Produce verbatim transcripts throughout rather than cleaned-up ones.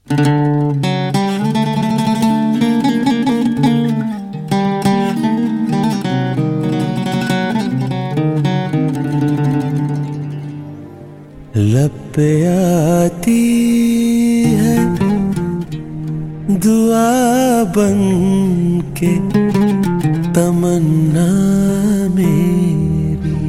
लब पे आती है दुआ बन के तमन्ना मेरी,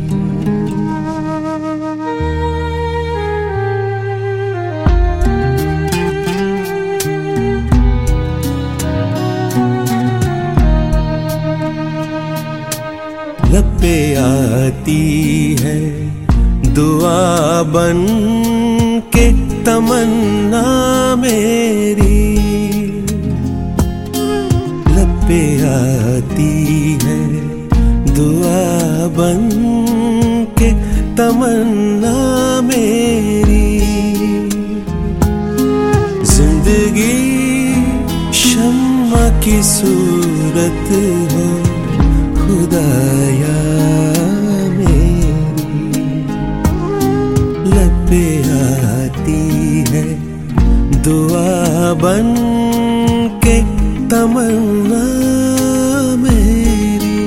लब पे आती है दुआ बन के तमन्ना मेरी, लब पे आती है दुआ बन के तमन्ना मेरी। जिंदगी शम्मा की सूरत हो खुदाया पे आती है दुआ बन के तमन्ना मेरी।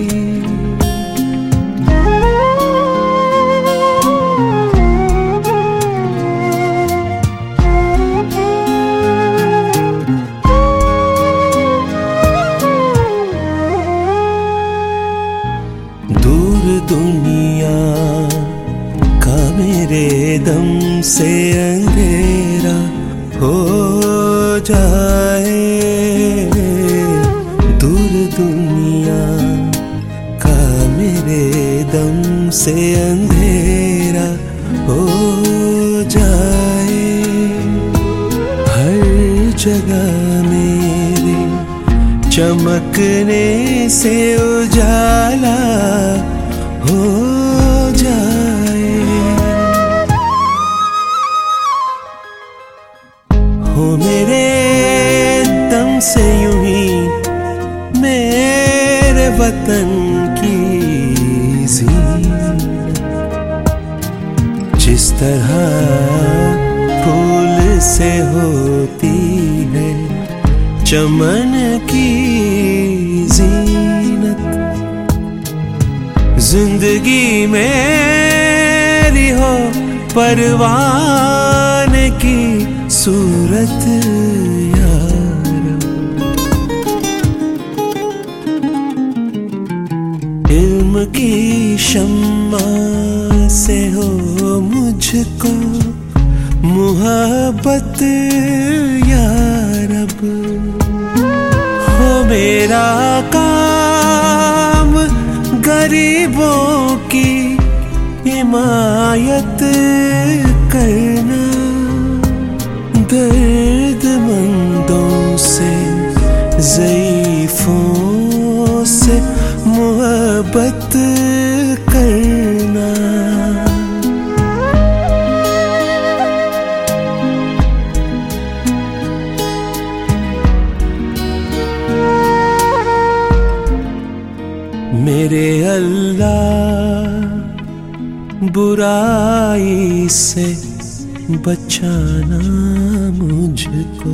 दूर दुनिया मेरे दम से अंधेरा हो जाए, दूर दुनिया का मेरे दम से अंधेरा हो जाए, हर जगह मेरे चमकने से उजाला हो जाए, हो मेरे दम से यूं ही मेरे वतन की ज़ीनत, जिस तरह फूल से होती है चमन की ज़ीनत, जिंदगी मेरी हो परवाने की सूरत यार, इल्म की शम्मा से हो मुझको मुहब्बत यार, अब हो मेरा काम गरीबों की हिमायत करना, दर्दमंदों से ज़ईफ़ों से मोहब्बत करना। मेरे अल्लाह बुराई से बचाना मुझको,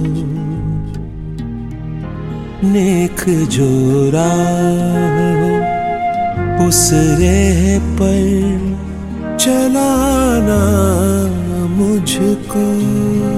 नेक जो राह हो उस राह पर चलाना मुझको।